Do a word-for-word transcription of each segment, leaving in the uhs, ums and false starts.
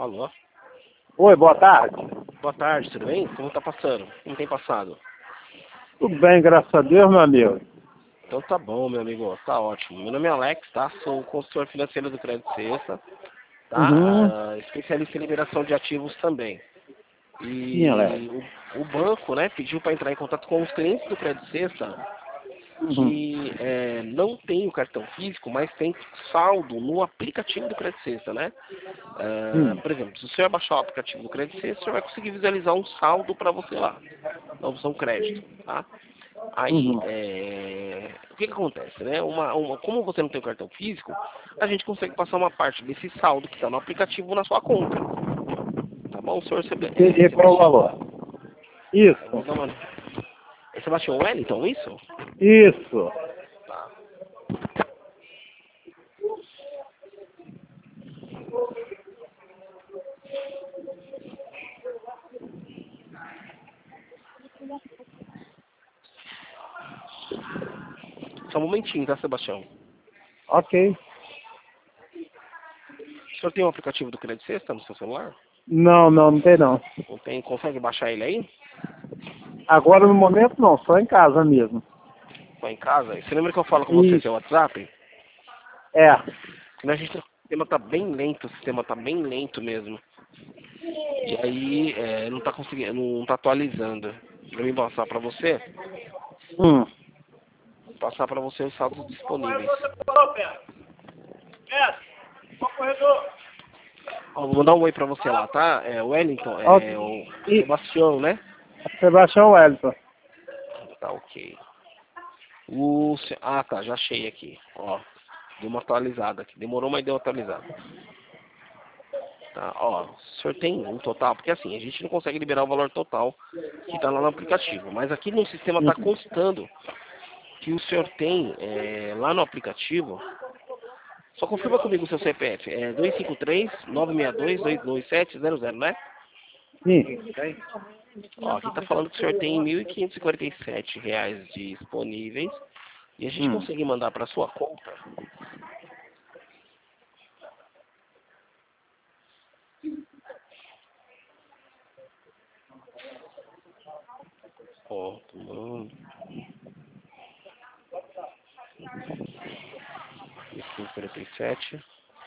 Alô? Oi, boa tarde. Boa tarde, tudo bem? Como tá passando? Como tem passado? Tudo bem, graças a Deus, meu amigo. Então tá bom, meu amigo, tá ótimo. Meu nome é Alex, tá? Sou consultor financeiro do Crédito Sexta, tá? Uhum. Ah, especialista em liberação de ativos também. Sim, Alex. E o, o banco, né, pediu para entrar em contato com os clientes do Crédito Sexta Uhum. que é, não tem o cartão físico, mas tem saldo no aplicativo do Crédito Sexta, né? Ah, Hum. por exemplo, se o senhor baixar o aplicativo do Crédito Sexta, o senhor vai conseguir visualizar um saldo para você lá, na opção crédito, tá? Aí, Uhum. é, o que, que acontece, né? Uma, uma, como você não tem o cartão físico, a gente consegue passar uma parte desse saldo que está no aplicativo na sua conta, tá bom? O senhor, Seb- é, E qual o Sebastião, valor? eu vou Isso. dar uma... É Sebastião Wellington, isso? Isso. Tá. Só um momentinho, tá, Sebastião? Ok. O senhor tem um aplicativo do Crédito Sexta no seu celular? Não, não, não tem não. Não tem? Consegue baixar ele aí? Agora no momento não, só em casa mesmo. Vai em casa? Você lembra que eu falo com você pelo Isso. WhatsApp? É. Que a gente, o sistema tá bem lento, o sistema tá bem lento mesmo. E aí, é, não tá conseguindo, não tá atualizando. Pra mim passar pra você, Hum. passar pra você os saldos disponíveis. Ó, vou mandar um oi pra você lá, tá? É o Wellington, Ok. é o E Sebastião, né? Sebastião Wellington. Tá ok. O, se- ah, tá, já achei aqui. Ó, deu uma atualizada aqui. Demorou, mas deu uma atualizada. Tá, ó, o senhor tem um total, porque assim, a gente não consegue liberar o valor total que está lá no aplicativo, mas aqui no sistema está Uhum. constando que o senhor tem é, lá no aplicativo, só confirma comigo o seu C P F, é dois cinco três, nove seis dois, dois dois sete zero zero, né? Sim. Ó, aqui está falando que o senhor tem mil quinhentos e quarenta e sete reais disponíveis e a gente Hum. consegue mandar para sua conta. Ó, tomando, mil quinhentos e quarenta e sete.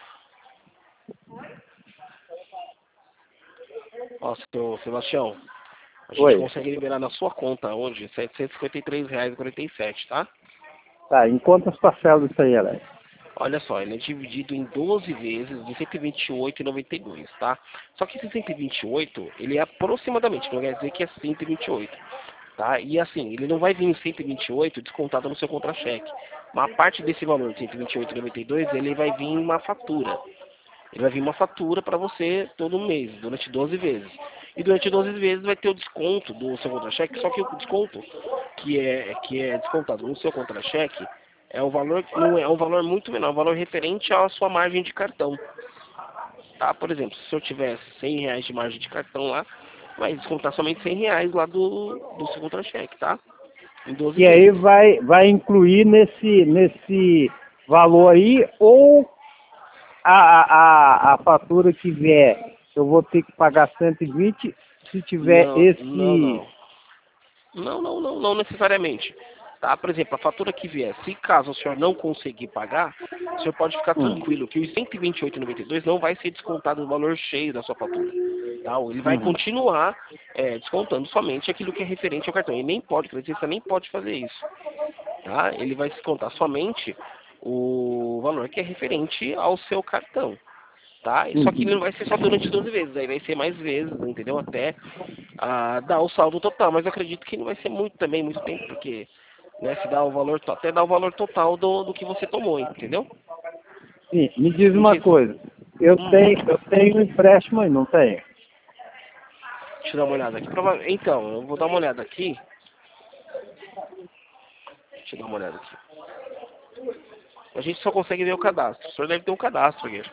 Ó, seu Sebastião, a gente Oi. consegue liberar na sua conta hoje setecentos e cinquenta e três reais e quarenta e sete, tá? Tá, em quantas parcelas isso aí, Alex? Olha só, ele é dividido em doze vezes de cento e vinte e oito reais e noventa e dois, tá? Só que esse cento e vinte e oito, ele é aproximadamente, não quer dizer que é cento e vinte e oito, tá? E assim, ele não vai vir em cento e vinte e oito descontado no seu contra-cheque. Uma parte desse valor de cento e vinte e oito reais e noventa e dois, ele vai vir em uma fatura. Ele vai vir uma fatura para você todo mês, durante doze vezes. E durante doze vezes vai ter o desconto do seu contra-cheque, só que o desconto que é, que é descontado no seu contra-cheque é o valor, não é um valor muito menor, é um valor referente à sua margem de cartão. Tá? Por exemplo, se eu tiver cem reais de margem de cartão lá, vai descontar somente cem reais lá do, do seu contra-cheque, tá? Em doze E aí vezes. vai, vai incluir nesse, nesse valor aí ou a, a, a a fatura que vier, eu vou ter que pagar cento e vinte se tiver Não, não, esse... não. Não, não, não, não necessariamente. Tá? Por exemplo, a fatura que vier, se caso o senhor não conseguir pagar, o senhor pode ficar Hum. tranquilo que os cento e vinte e oito reais e noventa e dois não vai ser descontado no valor cheio da sua fatura. Tá? Ele vai Uhum. continuar é, descontando somente aquilo que é referente ao cartão. Ele nem pode, o creditista nem pode fazer isso. Tá? Ele vai descontar somente o valor que é referente ao seu cartão. Tá? E só que ele Uhum. não vai ser só durante doze vezes, aí vai ser mais vezes, entendeu? Até ah, dar o saldo total, mas eu acredito que não vai ser muito também, muito tempo, porque né, se dá o valor, to- até dá o valor total do, do que você tomou, entendeu? Sim, me diz Não uma sei se... coisa, eu Hum, tenho, eu tenho um empréstimo aí, não tenho? deixa eu dar uma olhada aqui. Prova- Então, eu vou dar uma olhada aqui. Deixa eu dar uma olhada aqui. A gente só consegue ver o cadastro. O senhor deve ter um cadastro aqui.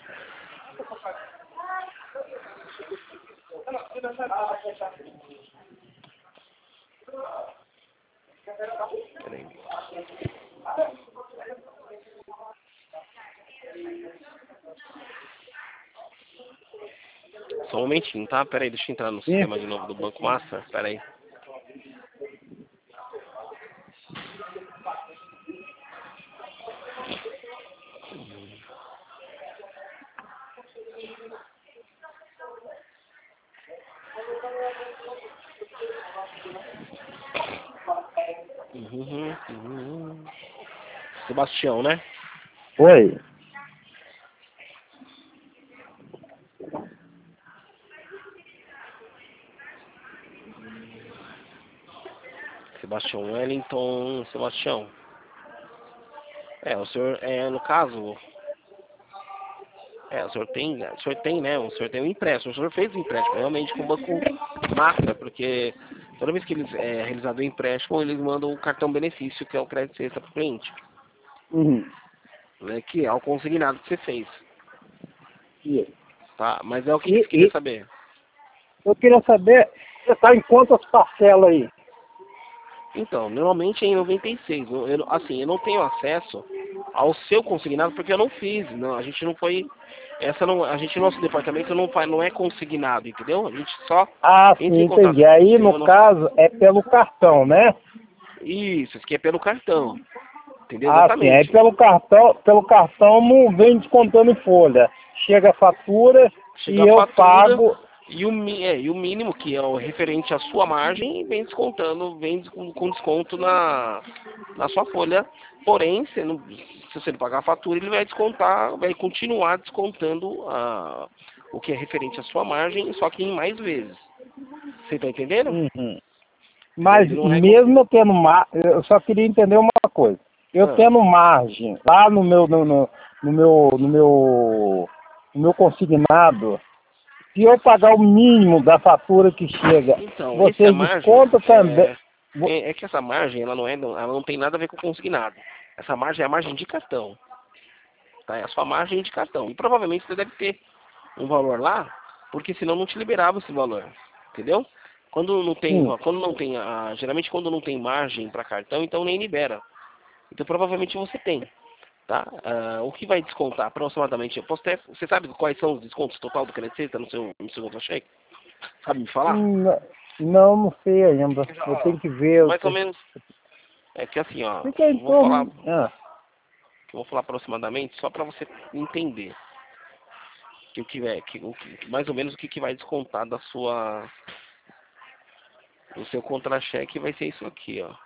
Peraí. Só um momentinho, tá? Pera aí, deixa eu entrar no Sim. sistema de novo do Banco Master. Pera aí. Uhum, uhum. Sebastião, né? Oi. Sebastião Wellington, Sebastião. É, o senhor, é, no caso, é, o senhor tem, o senhor tem, né, o senhor tem um empréstimo, o senhor fez um empréstimo, realmente com o Banco Master, porque toda vez que eles é realizado o empréstimo, eles mandam o cartão benefício, que é o crédito extra para o cliente, Uhum. né, que é o consignado que você fez, E, tá? Mas é o que, que e, você queria e saber? eu queria saber, você está em quantas parcelas aí? Então, normalmente é em noventa e seis. Eu, eu- assim, eu não tenho acesso ao seu consignado porque eu não fiz. Não, a gente não foi. Essa não, a gente, nosso departamento não faz, não é consignado, entendeu? A gente só Ah, entra sim, em contato. entendi. Aí, Entendeu? no Nosso, caso, é pelo cartão, né? isso, isso aqui é pelo cartão. Entendeu? Ah, sim. Aí Exatamente. pelo cartão, pelo cartão não vem descontando em folha. Chega a fatura Chega e a eu fatura pago. e o, mi- é, e o mínimo, que é o referente à sua margem, vem descontando, vem des- com, com desconto na, na sua folha. Porém, se, não, se você não pagar a fatura, ele vai descontar, vai continuar descontando a, o que é referente à sua margem, só que em mais vezes. Você está entendendo? Uhum. Entendeu? Mas Ele não é consigo. mesmo eu tendo mar... eu só queria entender uma coisa. Eu Ah, tendo margem lá no meu, no, no, no meu, no meu, no meu consignado, se eu pagar o mínimo da fatura que chega, então, essa vocês margem, descontam também. é, Vo- é, é que essa margem, ela não, é, ela não tem nada a ver com o consignado. Essa margem é a margem de cartão. Tá? É a sua margem de cartão. E provavelmente você deve ter um valor lá, porque senão não te liberava esse valor. Entendeu? Quando não tem, Sim. quando não tem a, geralmente quando não tem margem para cartão, então nem libera. Então provavelmente você tem. Tá? Ah, o que vai descontar aproximadamente? Eu posso ter, você sabe quais são os descontos total do crédito no seu, no seu contra-cheque? Sabe me falar? Hum, Não, não sei ainda. Eu tenho que ver. Eu Mais ou te- menos. É que assim, ó, Fica em eu vou falar, torno. Ah, eu vou falar aproximadamente só para você entender que o que é, que, o que, mais ou menos o que, que vai descontar da sua, do seu contra-cheque vai ser isso aqui, ó.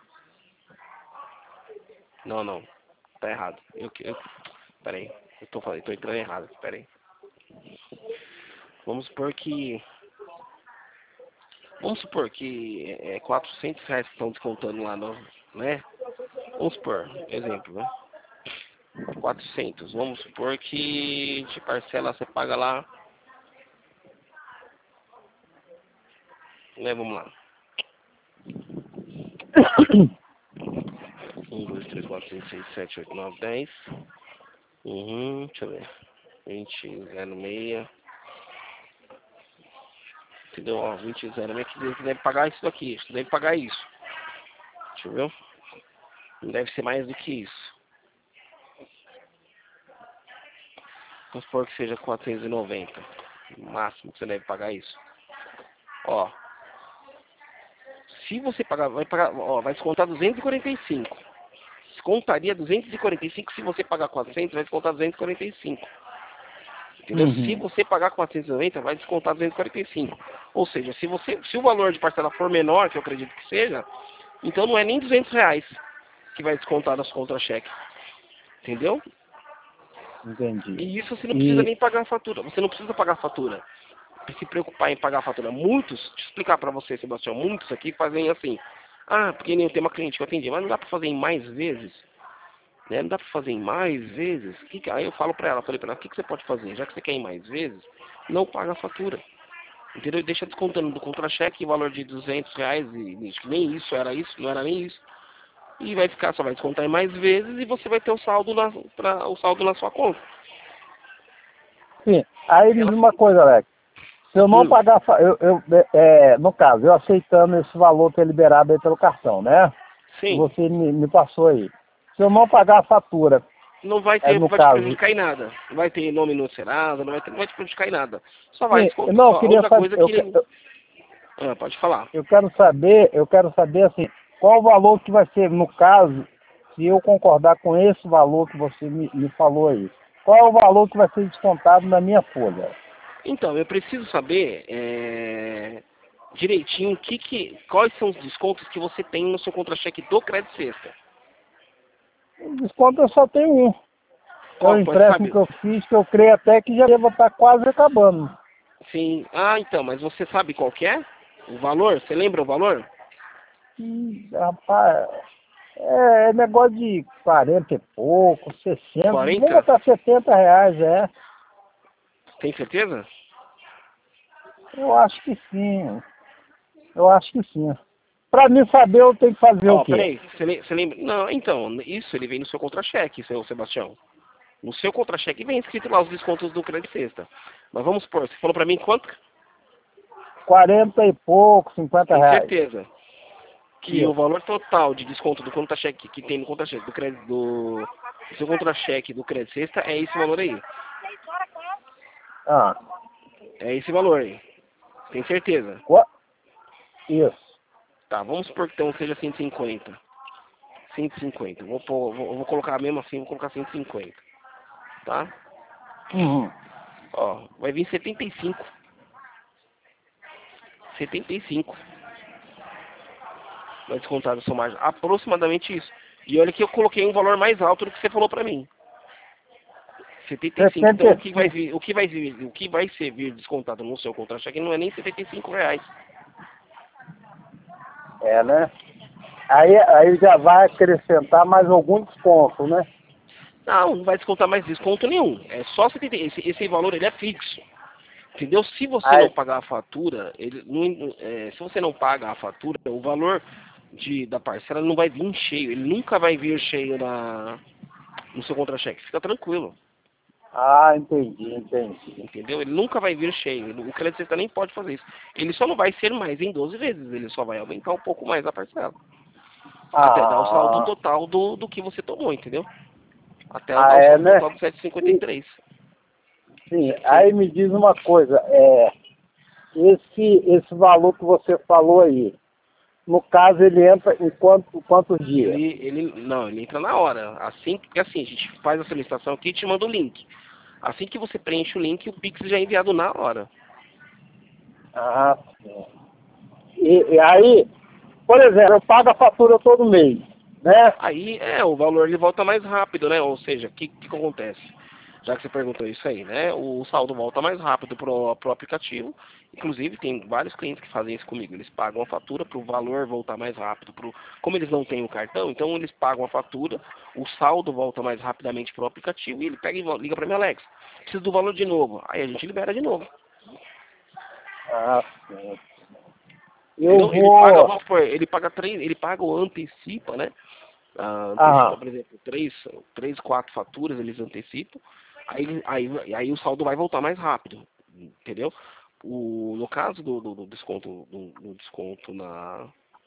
Não, não, tá errado. Eu, eu, peraí, eu tô falando, tô entrando errado, peraí. Vamos supor que, vamos supor que é quatrocentos reais que estão descontando lá no, né? Vamos supor, exemplo, né? quatrocentos. Vamos supor que de parcela você paga lá, né? Vamos lá. Um, dois, três, quatro, cinco, seis, sete, oito, nove, dez. Uhum, deixa eu ver. vinte, zero, seis. Entendeu? Ó, vinte, zero, seis. Que deve deve pagar isso daqui. Você deve pagar isso. Deixa eu ver. Não deve ser mais do que isso. Vamos supor que seja quatrocentos e noventa. No máximo que você deve pagar isso. Ó. Se você pagar, vai pagar, ó, vai descontar duzentos e quarenta e cinco. Descontaria duzentos e quarenta e cinco. Se você pagar quatrocentos, vai descontar duzentos e quarenta e cinco. Entendeu? Se uhum, você pagar quatrocentos e noventa, vai descontar duzentos e quarenta e cinco. Ou seja, se, você, se o valor de parcela for menor, que eu acredito que seja, então não é nem duzentos reais que vai descontar das contra-cheque. Entendeu? entendi. E isso você não precisa E. nem pagar a fatura. Você não precisa pagar a fatura. Pra se preocupar em pagar a fatura. Muitos, deixa eu explicar pra você, Sebastião, muitos aqui fazem assim. Ah, porque nem eu tenho uma cliente que eu atendi, mas não dá pra fazer em mais vezes? Né? Não dá pra fazer em mais vezes? Que que- Aí eu falo pra ela, falei pra ela, o que, que você pode fazer? Já que você quer em mais vezes, não paga a fatura. Entendeu? E deixa descontando do contra-cheque o valor de duzentos reais, e acho que nem isso era isso, não era nem isso. E vai ficar, só vai descontar em mais vezes e você vai ter o saldo na, pra, o saldo na sua conta. Sim. Aí me Ela, diz uma coisa, Alex. Se eu não hum, pagar, fa- eu, eu, é, no caso, eu aceitando esse valor que é liberado aí pelo cartão, né? Que sim. você me, me passou aí. Se eu não pagar a fatura, Não vai É ter, no vai te caso. prejudicar em nada. Não vai ter nome no Serasa, não vai, ter, não vai te prejudicar em nada. Só vai Sim, desconto. não, eu Só, a queria única saber, coisa eu, que que- ele. eu, Ah, pode falar. eu quero saber, eu quero saber assim, qual o valor que vai ser, no caso, se eu concordar com esse valor que você me, me falou aí. Qual é o valor que vai ser descontado na minha folha? Então, eu preciso saber é, direitinho que que, quais são os descontos que você tem no seu contra-cheque do Crédito Sexta. O desconto eu só tenho um. É o Qual, pode empréstimo saber? que eu fiz, que eu creio até que já deva estar quase acabando. Sim. Ah, então, mas você sabe qual que é? O valor? Você lembra o valor? Ih, rapaz, é, é negócio de quarenta e pouco, sessenta, vamos quarenta? botar setenta reais, é. Tem certeza? Eu acho que sim, eu acho que sim. Para mim saber, eu tenho que fazer o Ó, quê? peraí, você le- você lembra? Não, então, isso ele vem no seu contra-cheque, seu Sebastião. No seu contra-cheque vem escrito lá os descontos do Crédito Sexta. Mas vamos supor, você falou pra mim quanto? Quarenta e pouco, cinquenta Tem reais. certeza que o Isso. valor total de desconto do contra-cheque que tem no contra-cheque do crédito do, do seu contra-cheque do Crédito Sexta é esse valor aí. Ah, É esse valor aí. Tem certeza? qua- isso. Tá, vamos supor que então seja cento e cinquenta. cento e cinquenta. Vou, pôr, vou, vou colocar mesmo assim, vou colocar cento e cinquenta. Tá? Uhum. Ó, vai vir setenta e cinco. setenta e cinco. Vai descontar da sua margem. Aproximadamente isso. E olha que eu coloquei um valor mais alto do que você falou pra mim. setenta e cinco. Então o que vai setenta e cinco. vir, o que vai vir, o que vai ser vir descontado no seu contra-cheque não é nem setenta e cinco reais. É, né? Aí, aí já vai acrescentar mais algum desconto, né? Não, não vai descontar mais desconto nenhum. É só setenta. Esse, esse valor ele é fixo. Entendeu? Se você não Aí, pagar a fatura, ele não, é, se você não paga a fatura, o valor de, da parcela não vai vir cheio. Ele nunca vai vir cheio na, no seu contra-cheque. Fica tranquilo. ah, entendi, entendi. Entendeu? Ele nunca vai vir cheio. O crédito sexta nem pode fazer isso. Ele só não vai ser mais em doze vezes. Ele só vai aumentar um pouco mais a parcela. Até dar o saldo Ah, total do, do que você tomou, entendeu? Até ah dar o é, saldo né? total do setecentos e cinquenta e E, três. sim, Sim. aí me diz uma coisa, é, esse, esse valor que você falou aí, no caso ele entra em quanto, quantos dias? Ele, ele, não, ele entra na hora. Assim, porque assim, a gente faz a solicitação aqui e te manda o link. Assim que você preenche o link, o Pix já é enviado na hora. Ah, sim. E, e aí, por exemplo, eu pago a fatura todo mês, né? Aí, é, o valor ele volta mais rápido, né? Ou seja, o que, que que acontece? Já que você perguntou isso aí, né? O saldo volta mais rápido pro, pro aplicativo. Inclusive, tem vários clientes que fazem isso comigo. Eles pagam a fatura para o valor voltar mais rápido. Pro, como eles não têm o cartão, então eles pagam a fatura, o saldo volta mais rapidamente pro aplicativo e ele pega e liga para mim, Alex, preciso do valor de novo. Aí a gente libera de novo. Ah, sim. Eu Entendeu? Ele paga, vou... vamos supor, ele paga três, ele paga o antecipa, né? Ah, antecipa, Aham. por exemplo, três, três, quatro faturas, eles antecipam, aí, ele- aí, aí o saldo vai voltar mais rápido, entendeu? O, no caso do, do, do desconto, do, do desconto na,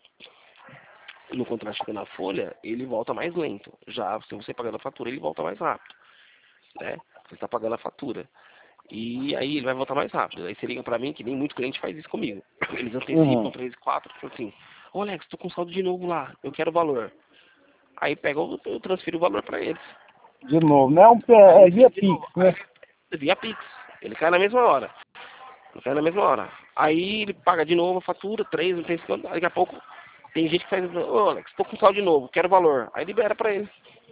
no contrato na folha, ele volta mais lento. Já se você pagando a fatura, ele volta mais rápido, né? Você está pagando a fatura. E aí ele vai voltar mais rápido. Aí você liga pra mim, que nem muito cliente faz isso comigo. Eles antecipam Uhum. três, quatro, assim, ô Alex, tô com saldo de novo lá, eu quero o valor. Aí pega, eu eu transfiro o valor pra eles. De novo, não é, um, Aí é é ele via vem de Pix, novo. Aí né? ele via Pix. Ele cai na mesma hora. Ele cai na mesma hora. Aí ele paga de novo a fatura, três, não tem quanto. Daqui a pouco tem gente que faz, ô Alex, tô com saldo de novo, quero o valor. Aí libera pra ele.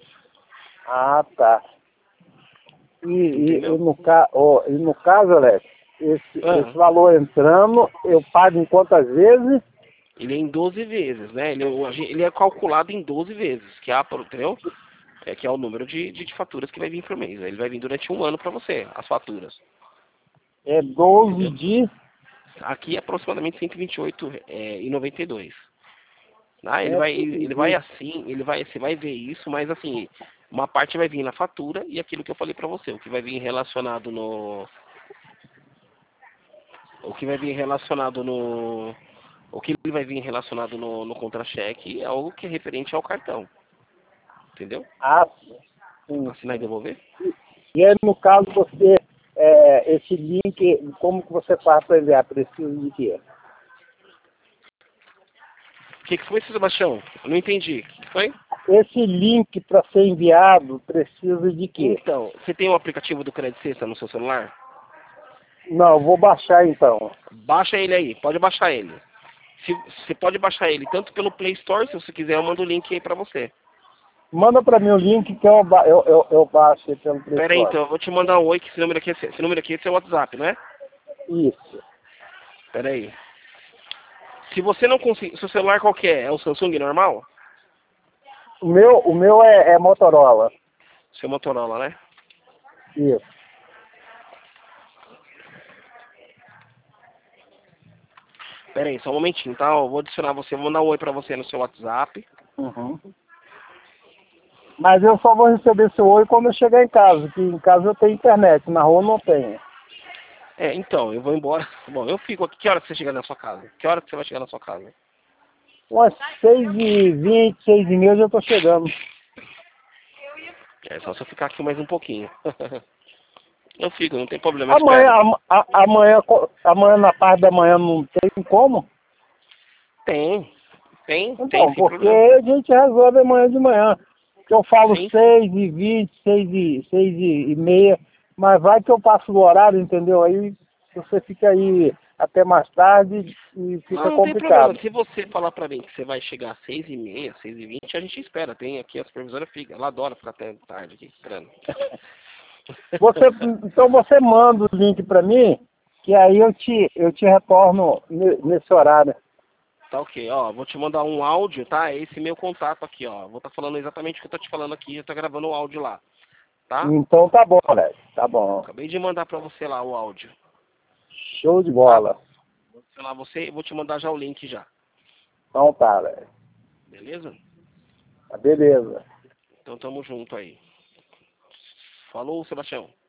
Ah, tá. E, e, e Entendeu? no, ca... oh, e no caso, Alex, esse, esse Ah, valor entrando, eu pago em quantas vezes? ele é em doze vezes, né? Ele, é- ele é calculado em doze vezes, que é, a- entendeu? É que é o número de, de, de faturas que vai vir por mês. Ele vai vir durante um ano pra você, as faturas. É doze Entendeu? de... Aqui é aproximadamente cento e vinte e oito reais e noventa e dois. Ah, ele vai, ele vai cento e vinte. assim, ele vai, você vai ver isso, mas assim, uma parte vai vir na fatura e aquilo que eu falei pra você, o que vai vir relacionado no, o que vai vir relacionado no, o que vai vir relacionado no, no contra-cheque é algo que é referente ao cartão, entendeu? Ah, sim. Sim. Assinar e devolver? E aí, no caso, você, é, esse link, como que você faz para enviar? Precisa de quê? O que, que foi, Sebastião? Eu não entendi. O que, que foi? Esse link para ser enviado precisa de quê? Então, você tem o aplicativo do Credit Sexta no seu celular? Não, vou baixar então. Baixa ele aí, pode baixar ele. Se, você pode baixar ele tanto pelo Play Store, se você quiser, eu mando o link aí pra você. Manda para mim o link que eu, ba- eu, eu, eu baixo aí pelo Play Pera aí, Store. então, eu vou te mandar um oi, que esse número aqui é, seu- esse número aqui é seu WhatsApp, não é? Isso. Pera aí. Se você não conseguir, seu celular qual que é? É um Samsung normal? O meu, o meu é, é Motorola. Seu Motorola, né? Isso. Pera aí, só um momentinho, tá? Eu vou adicionar você, vou mandar um oi pra você no seu WhatsApp. Uhum. Mas eu só vou receber seu oi quando eu chegar em casa, que em casa eu tenho internet, na rua não tenho. É, então, eu vou embora. Bom, eu fico aqui. Que hora que você chega na sua casa? Que hora que você vai chegar na sua casa? Umas seis e vinte, seis e meia eu já tô chegando. É só se eu ficar aqui mais um pouquinho. Eu fico, não tem problema, eu Amanhã, espero. am- a- amanhã, co- amanhã na parte da manhã não tem como? Tem, tem, tem, Então, sem porque problema. a gente resolve amanhã de manhã. Que eu falo Sim, sim. seis e vinte, seis e, seis e meia, mas vai que eu passo do horário, entendeu? Aí você fica aí até mais tarde e Não, fica não tem problema. complicado. Se você falar pra mim que você vai chegar às seis e meia, seis e vinte, a gente espera. Tem aqui a supervisora fica. Ela adora ficar até tarde aqui esperando. Você, então você manda o link para mim, que aí eu te, eu te retorno ne- nesse horário. Tá ok, ó, vou te mandar um áudio, tá? É esse meu contato aqui, ó. Vou estar falando exatamente o que eu tô te falando aqui, eu tô gravando o áudio lá, tá? Então tá bom, Alex. Tá bom. Acabei de mandar pra você lá o áudio, Show de tá? bola. Vou adicionar você e vou te mandar já o link já, Então tá, Alex. beleza? Tá beleza. Então tamo junto aí. Falou, Sebastião.